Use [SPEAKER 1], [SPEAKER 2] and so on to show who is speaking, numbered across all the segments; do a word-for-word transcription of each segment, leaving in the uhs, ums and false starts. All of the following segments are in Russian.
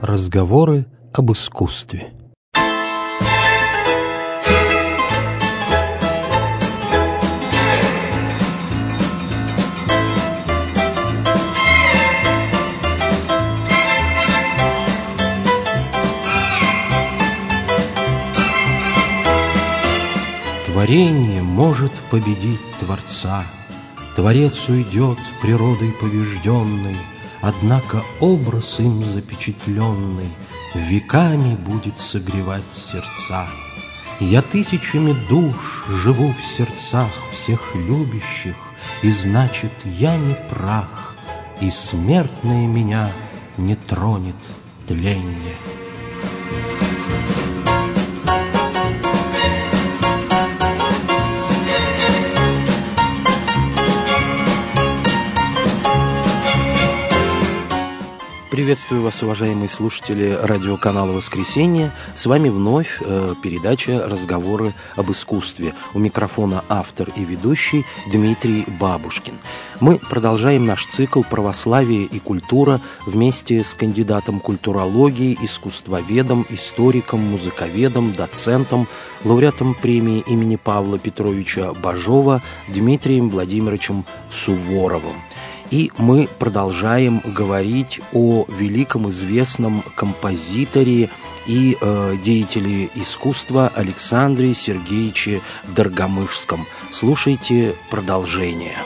[SPEAKER 1] Разговоры об искусстве. Творение может победить Творца, Творец уйдет природой побежденной, однако образ им запечатленный веками будет согревать сердца. Я тысячами душ живу в сердцах всех любящих, и значит, я не прах, и смертное меня не тронет тленье.
[SPEAKER 2] Приветствую вас, уважаемые слушатели радиоканала «Воскресенье». С вами вновь э, передача «Разговоры об искусстве». У микрофона автор и ведущий Дмитрий Бабушкин. Мы продолжаем наш цикл «Православие и культура» вместе с кандидатом культурологии, искусствоведом, историком, музыковедом, доцентом, лауреатом премии имени Павла Петровича Бажова Дмитрием Владимировичем Суворовым. И мы продолжаем говорить о великом известном композиторе и э, деятеле искусства Александре Сергеевиче Доргомышском. Слушайте продолжение.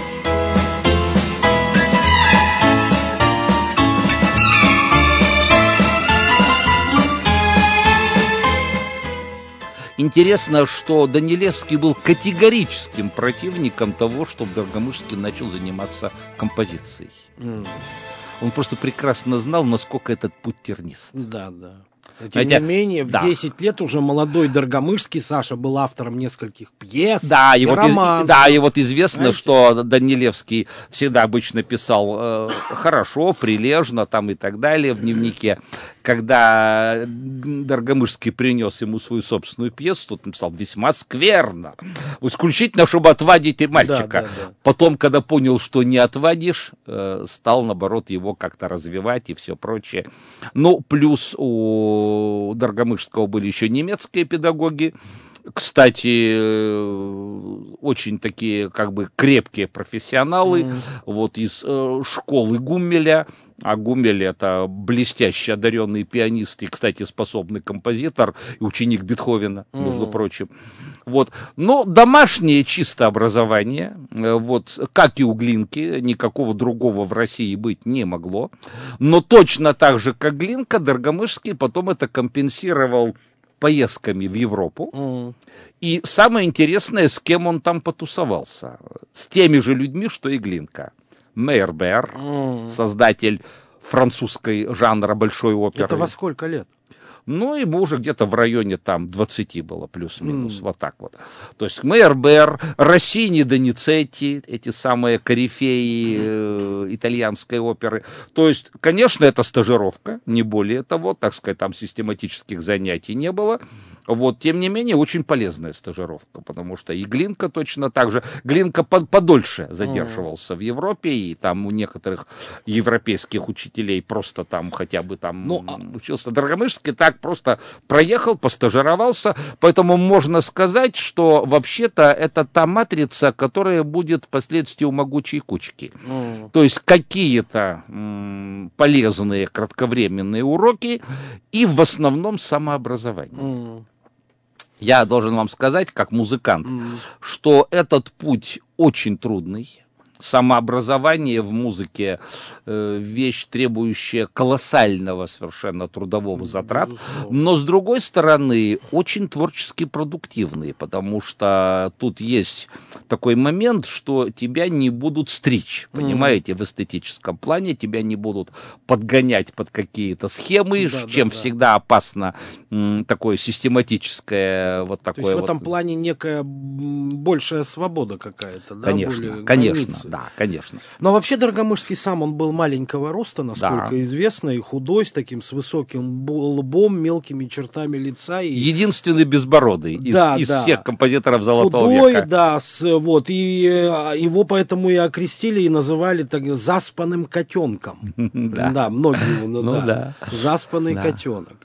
[SPEAKER 3] Интересно, что Данилевский был категорическим противником того, чтобы Доргомышский начал заниматься композицией. Mm. Он просто прекрасно знал, насколько этот путь тернист.
[SPEAKER 2] Да, да. Тем
[SPEAKER 3] Хотя,
[SPEAKER 2] не менее, в
[SPEAKER 3] да.
[SPEAKER 2] десять лет уже молодой Доргомышский, Саша, был автором нескольких пьес,
[SPEAKER 3] да, и, вот
[SPEAKER 2] романсов.
[SPEAKER 3] Из, да, и вот известно,
[SPEAKER 2] Знаете?
[SPEAKER 3] Что Данилевский всегда обычно писал э, хорошо, прилежно там и так далее в дневнике. Когда Доргомышский принес ему свою собственную пьесу, тот написал весьма скверно, исключительно, чтобы отвадить мальчика.
[SPEAKER 2] Да, да, да.
[SPEAKER 3] Потом, когда понял, что не отвадишь, э, стал, наоборот, его как-то развивать и все прочее. Ну, плюс у Доргомышского были еще немецкие педагоги, кстати, очень такие как бы крепкие профессионалы, mm. вот из э, школы Гуммеля. А Гуммель — это блестяще одаренный пианист и, кстати, способный композитор и ученик Бетховена, mm. между прочим. Вот. Но домашнее чисто образование, вот, как и у Глинки, никакого другого в России быть не могло. Но точно так же, как Глинка, Доргомышский потом это компенсировал поездками в Европу. Mm. И самое интересное, с кем он там потусовался. С теми же людьми, что и Глинка. Мейербер, mm. создатель французской жанра большой оперы.
[SPEAKER 2] Это во сколько лет?
[SPEAKER 3] Ну, ему уже где-то в районе там двадцати было, плюс-минус, mm. вот так вот. То есть Мейербер, Россини, Доницетти, эти самые корифеи э, итальянской оперы. То есть, конечно, это стажировка, не более того, так сказать, там систематических занятий не было. Вот, тем не менее, очень полезная стажировка, потому что и Глинка точно так же. Глинка по- подольше задерживался mm. в Европе, и там у некоторых европейских учителей просто там хотя бы там ну, учился. Доргомышский так просто проехал, постажировался, поэтому можно сказать, что вообще-то это та матрица, которая будет впоследствии у могучей кучки. Mm. То есть какие-то м- полезные кратковременные уроки и в основном самообразование. Mm. Я должен вам сказать, как музыкант, mm. что этот путь очень трудный. Самообразование в музыке э, вещь, требующая колоссального совершенно трудового затрат, но, с другой стороны, очень творчески продуктивный, потому что тут есть такой момент, что тебя не будут стричь, понимаете, mm. в эстетическом плане, тебя не будут подгонять под какие-то схемы, да, чем да, всегда да. опасно м, такое систематическое вот такое.
[SPEAKER 2] То есть
[SPEAKER 3] вот...
[SPEAKER 2] в этом плане некая большая свобода какая-то, да?
[SPEAKER 3] Конечно,
[SPEAKER 2] более
[SPEAKER 3] конечно.
[SPEAKER 2] границы.
[SPEAKER 3] да, конечно.
[SPEAKER 2] Но вообще Доргомышский сам, он был маленького роста, насколько
[SPEAKER 3] Да.
[SPEAKER 2] известно, и худой, с таким, с высоким лбом, мелкими чертами лица. И...
[SPEAKER 3] Единственный безбородый из,
[SPEAKER 2] да,
[SPEAKER 3] из
[SPEAKER 2] да.
[SPEAKER 3] всех композиторов Золотого
[SPEAKER 2] худой,
[SPEAKER 3] века.
[SPEAKER 2] да, с, вот, и его поэтому и окрестили, и называли так, заспанным котенком.
[SPEAKER 3] Да.
[SPEAKER 2] Да, многие, ну,
[SPEAKER 3] Ну
[SPEAKER 2] да.
[SPEAKER 3] да.
[SPEAKER 2] Заспанный
[SPEAKER 3] Да.
[SPEAKER 2] котенок.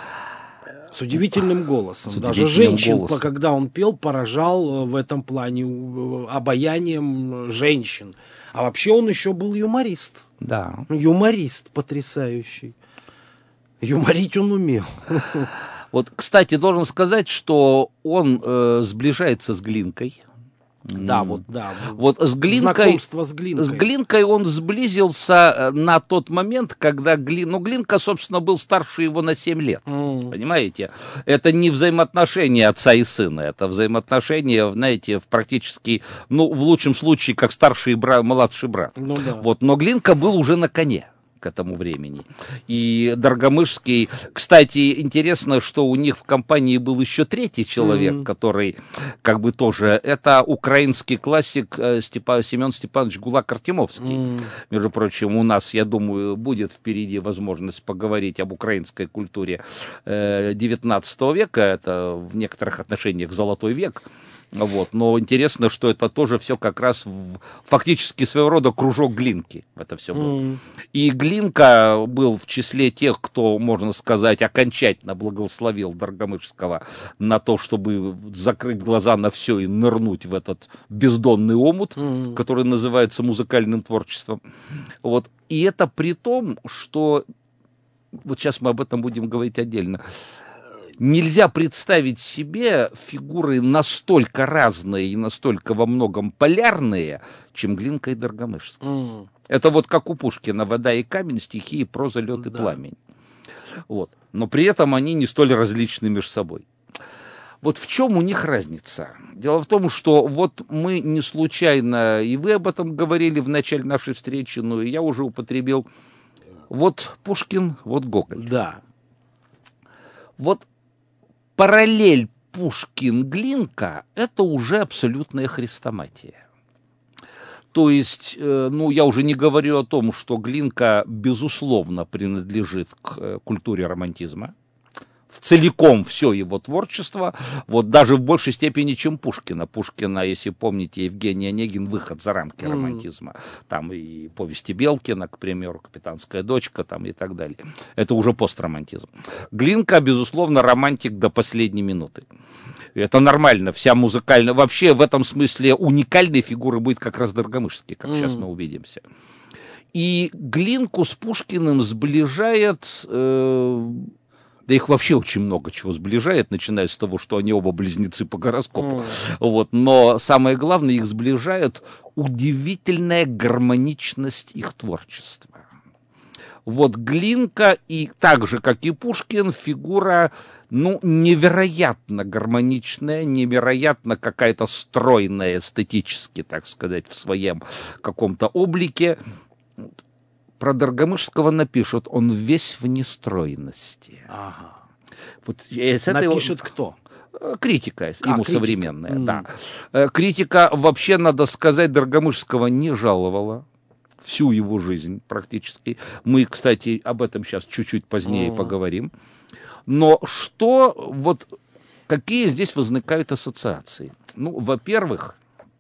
[SPEAKER 2] С удивительным голосом.
[SPEAKER 3] С
[SPEAKER 2] Даже
[SPEAKER 3] удивительным
[SPEAKER 2] женщин,
[SPEAKER 3] голосом.
[SPEAKER 2] когда он пел, поражал в этом плане э, обаянием женщин. А вообще он еще был юморист.
[SPEAKER 3] Да.
[SPEAKER 2] Юморист потрясающий. Юморить он умел.
[SPEAKER 3] Вот, кстати, должен сказать, что он э, сближается с Глинкой.
[SPEAKER 2] Да, вот, да.
[SPEAKER 3] Вот с Глинкой,
[SPEAKER 2] Знакомство с Глинкой.
[SPEAKER 3] с Глинкой он сблизился на тот момент, когда Глин, ну, Глинка, собственно, был старше его на семь лет. Mm. Понимаете? Это не взаимоотношения отца и сына, это взаимоотношения, знаете, в практически, ну, в лучшем случае, как старший брат, младший брат.
[SPEAKER 2] Ну, да.
[SPEAKER 3] Вот, но Глинка был уже на коне к этому времени. И Доргомышский... Кстати, интересно, что у них в компании был еще третий человек, mm-hmm. который как бы тоже... Это украинский классик Степа, Семен Степанович Гулак-Артемовский. Mm-hmm. Между прочим, у нас, я думаю, будет впереди возможность поговорить об украинской культуре девятнадцатого века. Это в некоторых отношениях золотой век. Вот. Но интересно, что это тоже все как раз в, фактически своего рода кружок Глинки. Это все было. Mm. И Глинка был в числе тех, кто, можно сказать, окончательно благословил Доргомышского на то, чтобы закрыть глаза на все и нырнуть в этот бездонный омут, mm. который называется музыкальным творчеством. Вот. И это при том, что... Вот сейчас мы об этом будем говорить отдельно. Нельзя представить себе фигуры настолько разные и настолько во многом полярные, чем Глинка и Доргомышский. Mm. Это вот как у Пушкина «Вода и камень», стихии, проза, лед и да. пламень. Вот. Но при этом они не столь различны между собой. Вот в чем у них разница? Дело в том, что вот мы не случайно, и вы об этом говорили в начале нашей встречи, но и я уже употребил, вот Пушкин, вот Гоголь.
[SPEAKER 2] Да.
[SPEAKER 3] Вот параллель Пушкин-Глинка – это уже абсолютная хрестоматия. То есть, ну, я уже не говорю о том, что Глинка, безусловно, принадлежит к культуре романтизма. Целиком все его творчество, вот даже в большей степени, чем Пушкина. Пушкина, если помните, Евгений Онегин, выход за рамки mm. романтизма. Там и повести Белкина, к примеру, «Капитанская дочка» там, и так далее. Это уже постромантизм. Глинка, безусловно, романтик до последней минуты. Это нормально, вся музыкальная... Вообще, в этом смысле уникальной фигурой будет как раз Доргомышский, как mm. сейчас мы увидимся. И Глинку с Пушкиным сближает... Э- Да их вообще очень много чего сближает, начиная с того, что они оба близнецы по гороскопу. Mm. Вот. Но самое главное, их сближает удивительная гармоничность их творчества. Вот Глинка, и так же, как и Пушкин, фигура, ну, невероятно гармоничная, невероятно какая-то стройная эстетически, так сказать, в своем каком-то облике. Про Доргомышского напишут, он весь в нестройности.
[SPEAKER 2] Ага.
[SPEAKER 3] Вот, с этой...
[SPEAKER 2] Напишет кто?
[SPEAKER 3] Критика, а, ему критика. Современная, mm. да. Критика, вообще, надо сказать, Доргомышского не жаловала всю его жизнь практически. Мы, кстати, об этом сейчас чуть-чуть позднее mm. поговорим. Но что, вот, какие здесь возникают ассоциации? Ну, во-первых,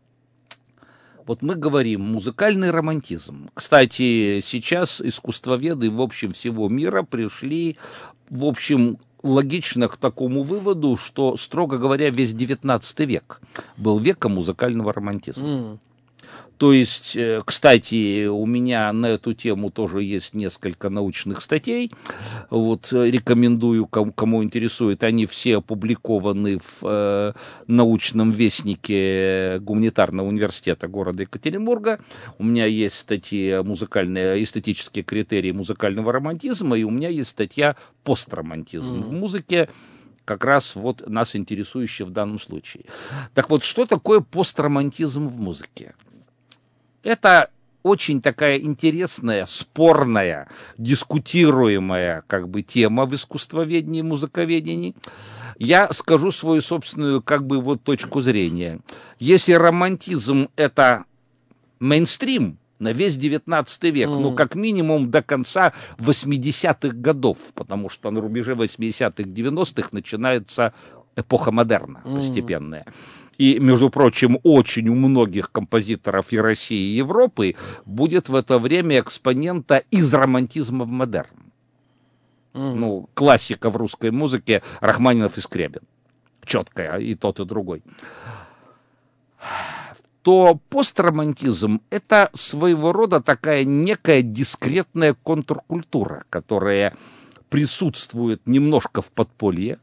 [SPEAKER 3] вот мы говорим музыкальный романтизм. Кстати, сейчас искусствоведы, в общем, всего мира пришли, в общем, логично к такому выводу, что, строго говоря, весь девятнадцатый век был веком музыкального романтизма. Mm. То есть, кстати, у меня на эту тему тоже есть несколько научных статей. Вот рекомендую, кому, кому интересует. Они все опубликованы в э, научном вестнике Гуманитарного университета города Екатеринбурга. У меня есть статья «Музыкальные эстетические критерии музыкального романтизма», и у меня есть статья «Постромантизм mm. в музыке», как раз вот нас интересующая в данном случае. Так вот, что такое постромантизм в музыке? Это очень такая интересная, спорная, дискутируемая как бы тема в искусствоведении, музыковедении. Я скажу свою собственную как бы вот точку зрения. Если романтизм — это мейнстрим на весь девятнадцатый век, mm. ну, как минимум до конца восьмидесятых годов, потому что на рубеже восьмидесятых, девяностых начинается эпоха модерна постепенная. Mm. И, между прочим, очень у многих композиторов и России, и Европы будет в это время экспонента из романтизма в модерн. Mm. Ну, классика в русской музыке Рахманинов и Скрябин. Четкая, и тот, и другой. То постромантизм — это своего рода такая некая дискретная контркультура, которая присутствует немножко в подполье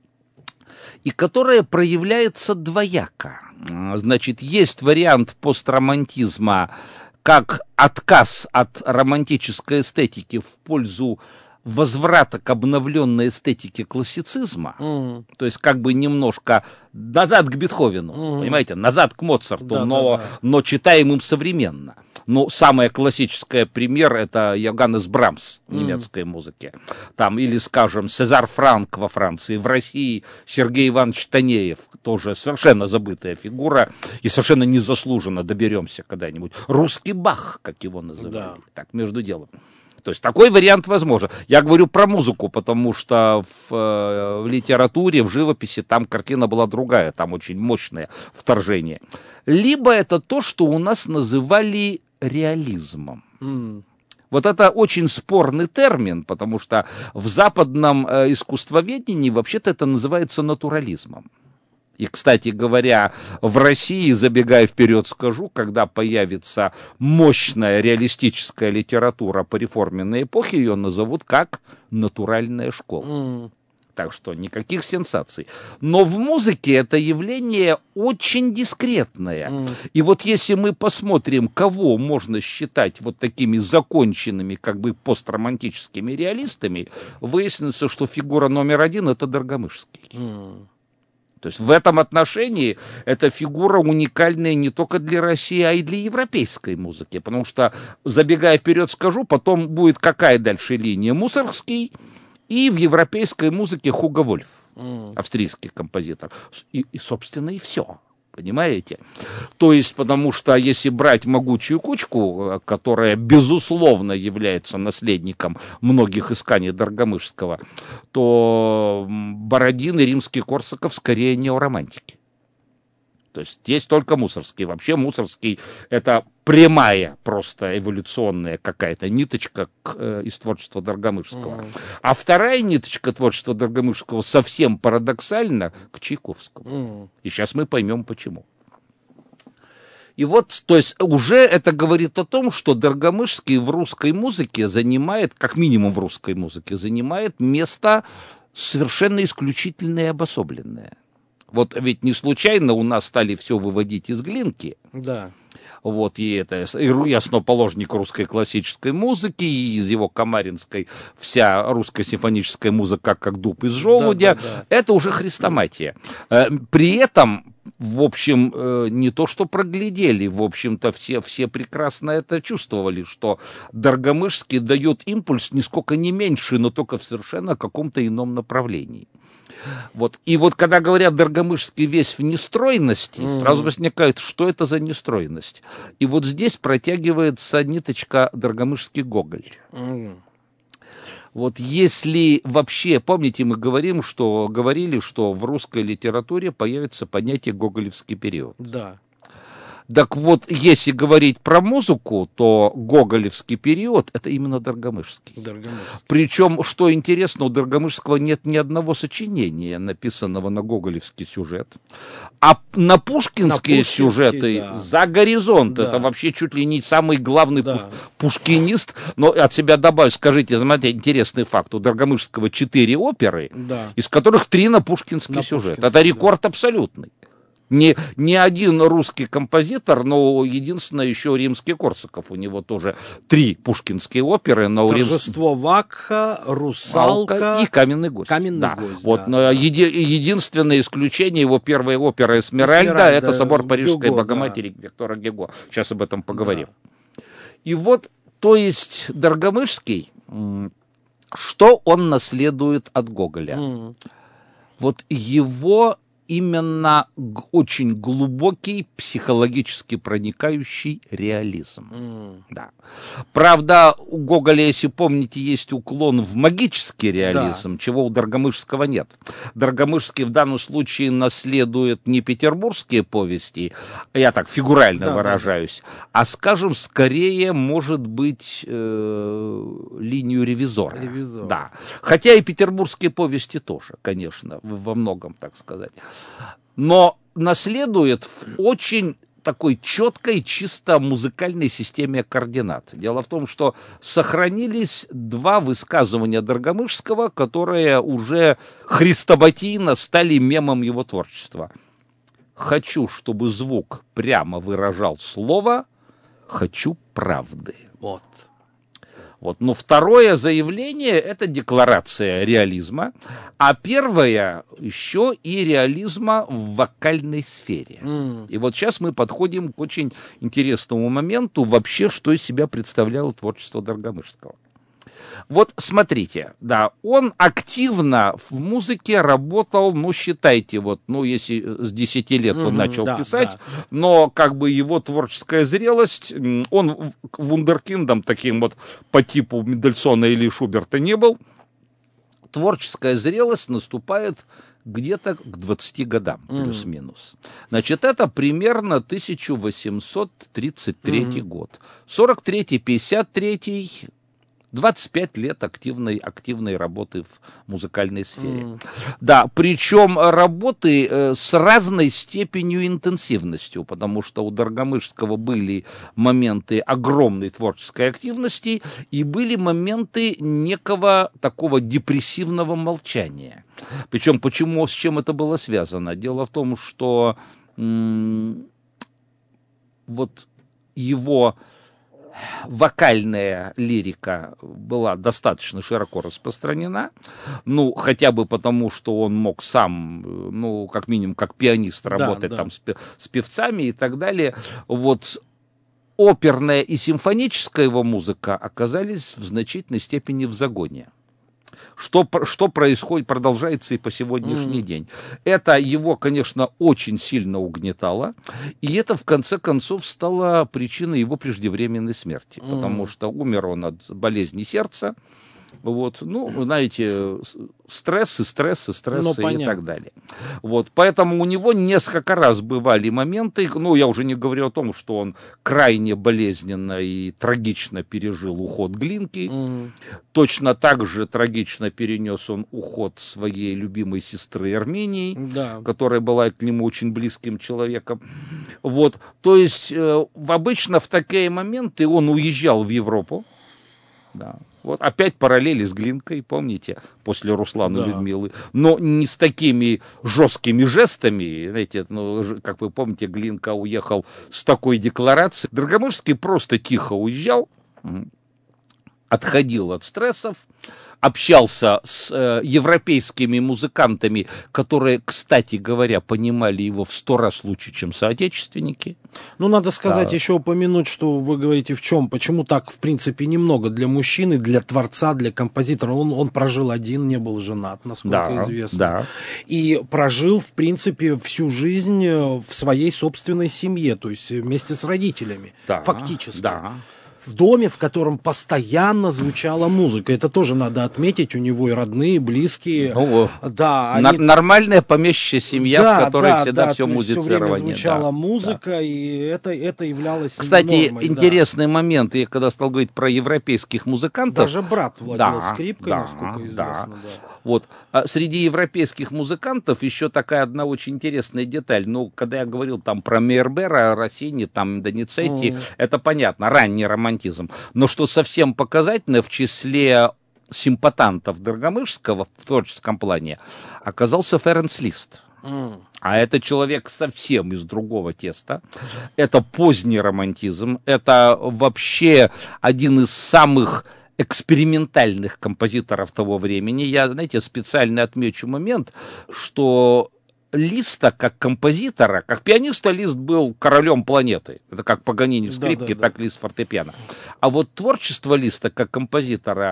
[SPEAKER 3] и которая проявляется двояко. Значит, есть вариант постромантизма как отказ от романтической эстетики в пользу возврата к обновленной эстетике классицизма, mm. то есть как бы немножко назад к Бетховену, mm. понимаете, назад к Моцарту, да, но, да, да. но читаемым современно. Ну, самый классический пример — это Йоганнес Брамс в немецкой mm. музыке. Там, или, скажем, Сезар Франк во Франции, в России Сергей Иванович Танеев, тоже совершенно забытая фигура, и совершенно незаслуженно, доберемся когда-нибудь. Русский Бах, как его называли, да. так, между делом. То есть такой вариант возможен. Я говорю про музыку, потому что в, э, в литературе, в живописи там картина была другая, там очень мощное вторжение. Либо это то, что у нас называли реализмом. Mm. Вот это очень спорный термин, потому что в западном э, искусствоведении вообще-то это называется натурализмом. И, кстати говоря, в России, забегая вперед, скажу, когда появится мощная реалистическая литература по реформенной эпохе, ее назовут как натуральная школа. Mm. Так что никаких сенсаций. Но в музыке это явление очень дискретное. Mm. И вот если мы посмотрим, кого можно считать вот такими законченными, как бы постромантическими реалистами, выяснится, что фигура номер один — это Доргомышский. Mm. То есть в этом отношении эта фигура уникальная не только для России, а и для европейской музыки. Потому что, забегая вперед, скажу, потом будет какая дальше линия? Мусоргский и в европейской музыке Хуго Вольф, mm. австрийский композитор. И, и, собственно, и все. Понимаете? То есть, потому что если брать могучую кучку, которая, безусловно, является наследником многих исканий Доргомышского, то Бородин и Римский-Корсаков скорее неоромантики. То есть здесь только Мусоргский. Вообще Мусоргский — это прямая просто эволюционная какая-то ниточка к, э, из творчества Доргомышского. Mm. А вторая ниточка творчества Доргомышского совсем парадоксально к Чайковскому. Mm. И сейчас мы поймем, почему. И вот, то есть уже это говорит о том, что Доргомышский в русской музыке занимает, как минимум в русской музыке, занимает место совершенно исключительное и обособленное. Вот ведь не случайно у нас стали все выводить из Глинки. Да. Вот, и это и основоположник русской классической музыки, и из его камаринской вся русская симфоническая музыка, как дуб из желудя. Да, да, да. Это уже хрестоматия. При этом, в общем, не то что проглядели, в общем-то, все, все прекрасно это чувствовали, что Доргомышский дает импульс нисколько не меньше, но только в совершенно каком-то ином направлении. Вот. И вот когда говорят Доргомышский весь в нестройности, mm-hmm. сразу возникает, что это за нестройность. И вот здесь протягивается ниточка Доргомышский Гоголь. Mm-hmm. Вот если вообще, помните, мы говорим, что, говорили, что в русской литературе появится понятие гоголевский период. Да. Так вот, если говорить про музыку, то гоголевский период — это именно Доргомышский. Доргомышский. Причем, что интересно, у Доргомышского нет ни одного сочинения, написанного на гоголевский сюжет. А на пушкинские на сюжеты да. за горизонт. Да. Это вообще чуть ли не самый главный да. пуш, пушкинист. Но от себя добавлю, скажите, смотрите, интересный факт. У Доргомышского четыре оперы, да. из которых три на пушкинский на сюжет. Пушкинский, это рекорд да. абсолютный. Не, не один русский композитор, но единственное еще Римский-Корсаков. У него тоже три пушкинские оперы. Но
[SPEAKER 2] «Торжество Римск... Вакха», «Русалка»
[SPEAKER 3] и «Каменный гость».
[SPEAKER 2] «Каменный
[SPEAKER 3] да.
[SPEAKER 2] гость»,
[SPEAKER 3] вот,
[SPEAKER 2] да.
[SPEAKER 3] Еди... Единственное исключение его первой оперы «Эсмеральда», «Эсмеральда» это «Собор Парижской Гюго, Богоматери» да. Виктора Гюго. Сейчас об этом поговорим. Да. И вот, то есть, Доргомышский, что он наследует от Гоголя? Mm. Вот его именно г- очень глубокий, психологически проникающий реализм.
[SPEAKER 2] Mm.
[SPEAKER 3] Да. Правда, у Гоголя, если помните, есть уклон в магический реализм, да. чего у Доргомышского нет. Доргомышский в данном случае наследует не петербургские повести, я так фигурально да, выражаюсь, да, да. а, скажем, скорее, может быть, э, линию ревизора.
[SPEAKER 2] Ревизор.
[SPEAKER 3] Да. Хотя и петербургские повести тоже, конечно, во многом, так сказать. Но наследует в очень такой четкой, чисто музыкальной системе координат. Дело в том, что сохранились два высказывания Доргомышского, которые уже хрестоматийно стали мемом его творчества. «Хочу, чтобы звук прямо выражал слово, хочу правды». Вот. Вот. Но второе заявление – это декларация реализма, а первое еще и реализма в вокальной сфере. Mm. И вот сейчас мы подходим к очень интересному моменту вообще, что из себя представляло творчество Доргомышского. Вот смотрите, да, он активно в музыке работал, ну, считайте, вот, ну, если с десяти лет он mm-hmm, начал да, писать, да. но как бы его творческая зрелость, он вундеркиндом таким вот по типу Мендельсона или Шуберта не был, творческая зрелость наступает где-то к двадцати годам, mm. плюс-минус. Значит, это примерно тысяча восемьсот тридцать третий mm. год. сорок третий, пятьдесят третий... двадцать пять лет активной, активной работы в музыкальной сфере. Mm. Да, причем работы э, с разной степенью интенсивностью, потому что у Доргомышского были моменты огромной творческой активности и были моменты некого такого депрессивного молчания. Причем почему, с чем это было связано? Дело в том, что м- вот его вокальная лирика была достаточно широко распространена, ну, хотя бы потому, что он мог сам, ну, как минимум, как пианист работать да, да. там с, с певцами и так далее. Вот оперная и симфоническая его музыка оказались в значительной степени в загоне. Что, что происходит, продолжается и по сегодняшний mm. день. Это его, конечно, очень сильно угнетало, и это, в конце концов, стало причиной его преждевременной смерти, mm. потому что умер он от болезни сердца. Вот, ну, знаете, стрессы, стрессы, стрессы ну, и так далее. Вот, поэтому у него несколько раз бывали моменты, ну, я уже не говорю о том, что он крайне болезненно и трагично пережил уход Глинки. Mm. Точно так же трагично перенес он уход своей любимой сестры Армении, да. которая была к нему очень близким человеком. Вот, то есть, э, обычно в такие моменты он уезжал в Европу. Да. Вот опять параллели с Глинкой, помните, после Руслана да. Людмилы, но не с такими жесткими жестами, знаете, ну, как вы помните, Глинка уехал с такой декларацией. Доргомышский просто тихо уезжал, отходил от стрессов, общался с э, европейскими музыкантами, которые, кстати говоря, понимали его в сто раз лучше, чем соотечественники.
[SPEAKER 2] Ну, надо сказать, да. еще упомянуть, что вы говорите в чем, почему так, в принципе, немного для мужчины, для творца, для композитора. Он, он прожил один, не был женат, насколько да, известно. Да. И прожил, в принципе, всю жизнь в своей собственной семье, то есть вместе с родителями, да, фактически. Да. В доме, в котором постоянно звучала музыка. Это тоже надо отметить. У него и родные, и близкие. Ну, да,
[SPEAKER 3] они... Нормальная помещичья семья, да, в которой да, всегда да, все музицирование.
[SPEAKER 2] Все время звучала да, музыка, да. и это, это являлось
[SPEAKER 3] Кстати,
[SPEAKER 2] нормой.
[SPEAKER 3] интересный да. момент. Я когда стал говорить про европейских музыкантов...
[SPEAKER 2] Даже брат владел да, скрипкой,
[SPEAKER 3] да,
[SPEAKER 2] насколько известно.
[SPEAKER 3] Да.
[SPEAKER 2] Да.
[SPEAKER 3] Вот. А среди европейских музыкантов еще такая одна очень интересная деталь. Ну, когда я говорил там про Мейербера, Россини, там Доницетти, mm. это понятно, ранний романтизм. Но что совсем показательно, в числе симпатантов Доргомышского в творческом плане оказался Ференц Лист. Mm. А это человек совсем из другого теста. Это поздний романтизм. Это вообще один из самых экспериментальных композиторов того времени. Я, знаете, специально отмечу момент, что Листа как композитора, как пианиста Лист был королем планеты. Это как Паганини в скрипке, да, да, так да. Лист фортепиано. А вот творчество Листа как композитора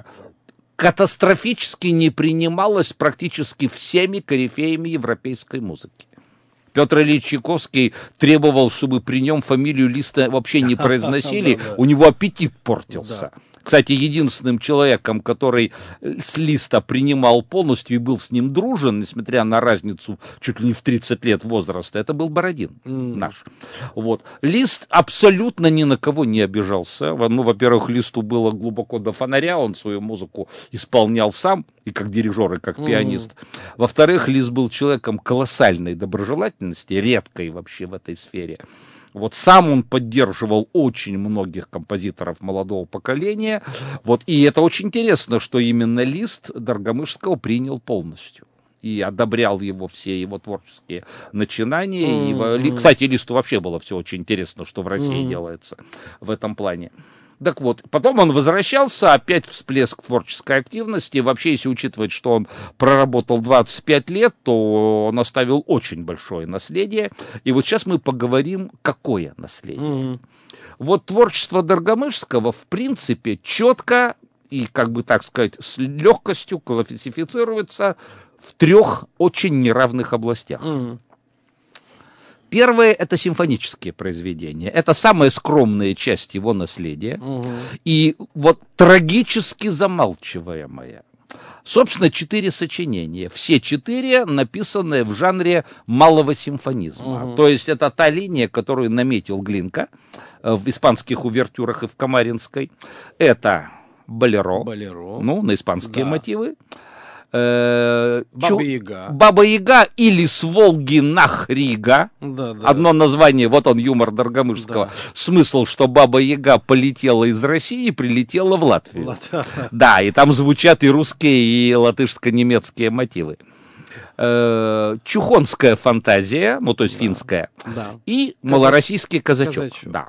[SPEAKER 3] катастрофически не принималось практически всеми корифеями европейской музыки. Петр Ильич Чайковский требовал, чтобы при нем фамилию Листа вообще не произносили, у него аппетит портился. Кстати, единственным человеком, который с Листа принимал полностью и был с ним дружен, несмотря на разницу чуть ли не в тридцать лет возраста, это был Бородин mm. наш. Вот. Лист абсолютно ни на кого не обижался. Ну, во-первых, Листу было глубоко до фонаря, он свою музыку исполнял сам, и как дирижер, и как пианист. Mm. Во-вторых, Лист был человеком колоссальной доброжелательности, редкой вообще в этой сфере. Вот сам он поддерживал очень многих композиторов молодого поколения. Вот, и это очень интересно, что именно Лист Доргомышского принял полностью. И одобрял его все его творческие начинания. Mm-hmm. И, кстати, Листу вообще было все очень интересно, что в России mm-hmm. делается в этом плане. Так вот, потом он возвращался, опять всплеск творческой активности. Вообще, если учитывать, что он проработал двадцать пять лет, то он оставил очень большое наследие. И вот сейчас мы поговорим, какое наследие. Mm-hmm. Вот творчество Доргомышского, в принципе, четко и, как бы так сказать, с легкостью классифицируется в трех очень неравных областях. Mm-hmm. Первое — это симфонические произведения. Это самая скромная часть его наследия. Угу. И вот трагически замалчиваемая. Собственно, четыре сочинения. Все четыре написанные в жанре малого симфонизма. Угу. То есть это та линия, которую наметил Глинка в испанских увертюрах и в Камаринской. Это болеро, болеро. Ну, на испанские да. мотивы.
[SPEAKER 2] Баба-Яга.
[SPEAKER 3] Баба-Яга или с Волги нах Рига. Да, да. Одно название, вот он, юмор Доргомышского. Да. Смысл, что Баба-Яга полетела из России и прилетела в Латвию. Лат... Да, и там звучат и русские, и латышско-немецкие мотивы. Чухонская фантазия, ну то есть да. финская, да. и Казач... малороссийский казачок. казачок. Да.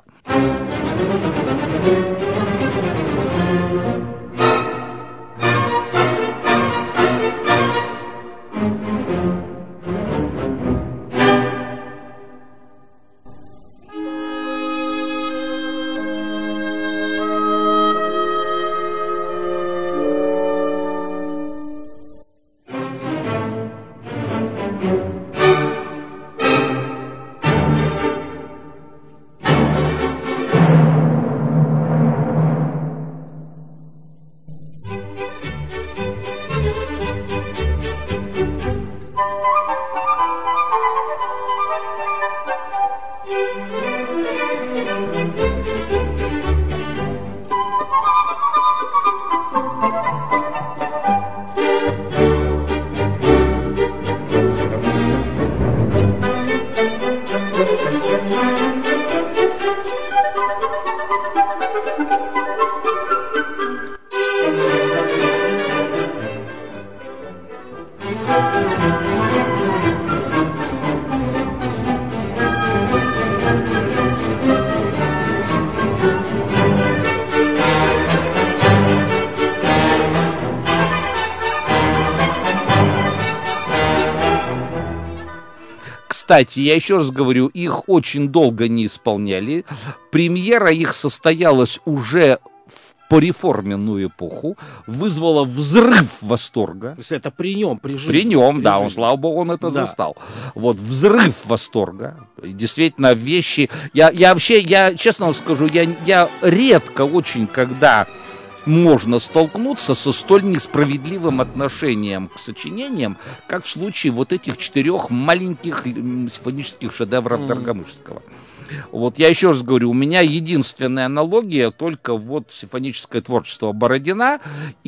[SPEAKER 3] Кстати, я еще раз говорю, их очень долго не исполняли. Премьера их состоялась уже в пореформенную эпоху, вызвала взрыв восторга.
[SPEAKER 2] То есть это при нем, при жизни?
[SPEAKER 3] При нем,
[SPEAKER 2] при
[SPEAKER 3] да,
[SPEAKER 2] жизни.
[SPEAKER 3] он, слава богу, он это
[SPEAKER 2] да.
[SPEAKER 3] застал. Вот, взрыв восторга. Действительно, вещи... Я, я вообще, я честно вам скажу, я, я редко очень, когда... можно столкнуться со столь несправедливым отношением к сочинениям, как в случае вот этих четырех маленьких симфонических шедевров mm. Доргомышского. Вот я еще раз говорю, у меня единственная аналогия только вот симфоническое творчество Бородина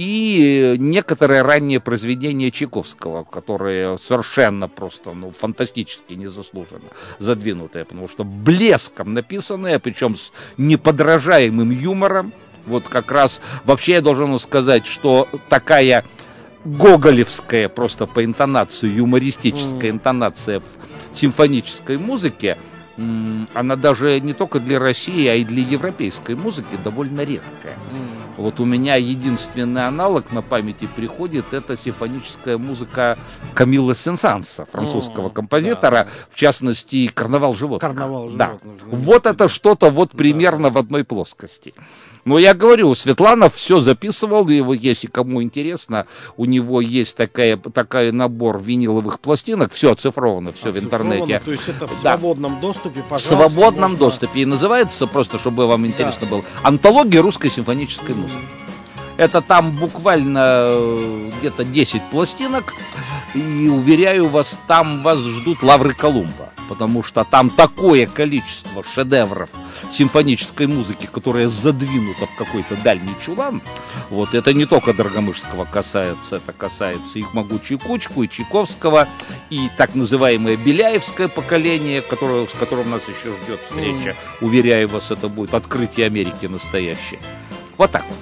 [SPEAKER 3] и некоторые ранние произведения Чайковского, которые совершенно просто, ну, фантастически незаслуженно задвинутые, потому что блеском написанные, причем с неподражаемым юмором. Вот как раз, вообще я должен сказать, что такая гоголевская просто по интонации, юмористическая mm. интонация в симфонической музыке, м- она даже не только для России, а и для европейской музыки довольно редкая. Mm. Вот у меня единственный аналог на памяти приходит, это симфоническая музыка Камилла Сен-Санса, французского О, композитора, да. В частности, «Карнавал животных».
[SPEAKER 2] «Карнавал
[SPEAKER 3] да.
[SPEAKER 2] животных».
[SPEAKER 3] Вот это что-то вот примерно да. в одной плоскости. Но я говорю, Светланов все записывал, и вот если кому интересно, у него есть такая, такой набор виниловых пластинок, все оцифровано, все в интернете.
[SPEAKER 2] То есть это в
[SPEAKER 3] да.
[SPEAKER 2] свободном доступе, пожалуйста.
[SPEAKER 3] В свободном
[SPEAKER 2] можно...
[SPEAKER 3] доступе. И называется, просто чтобы вам интересно
[SPEAKER 2] да.
[SPEAKER 3] было, «Антология русской симфонической музыки». Это там буквально где-то десять пластинок, и, уверяю вас, там вас ждут лавры Колумба, потому что там такое количество шедевров симфонической музыки, которая задвинута в какой-то дальний чулан. Вот это не только Доргомышского касается, это касается их «Могучую кучку», и Чайковского, и так называемое Беляевское поколение, которое, с которым нас еще ждет встреча. Mm. Уверяю вас, это будет открытие Америки настоящее. Вот так вот.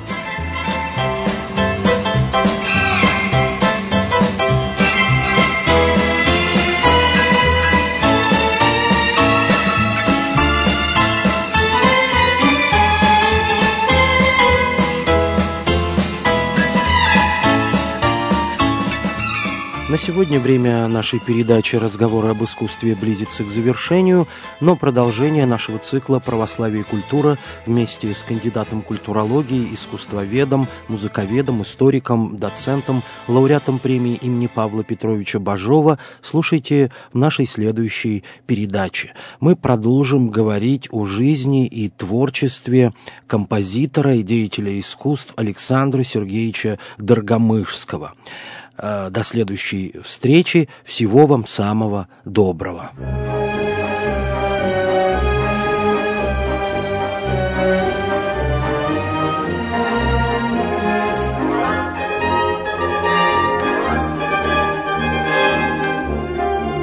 [SPEAKER 2] На сегодня время нашей передачи «Разговоры об искусстве» близится к завершению, но продолжение нашего цикла «Православие и культура» вместе с кандидатом культурологии, искусствоведом, музыковедом, историком, доцентом, лауреатом премии имени Павла Петровича Бажова слушайте в нашей следующей передаче. Мы продолжим говорить о жизни и творчестве композитора и деятеля искусств Александра Сергеевича Доргомышского. До следующей встречи. Всего вам самого доброго.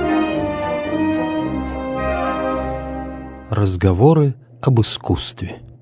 [SPEAKER 1] Разговоры об искусстве.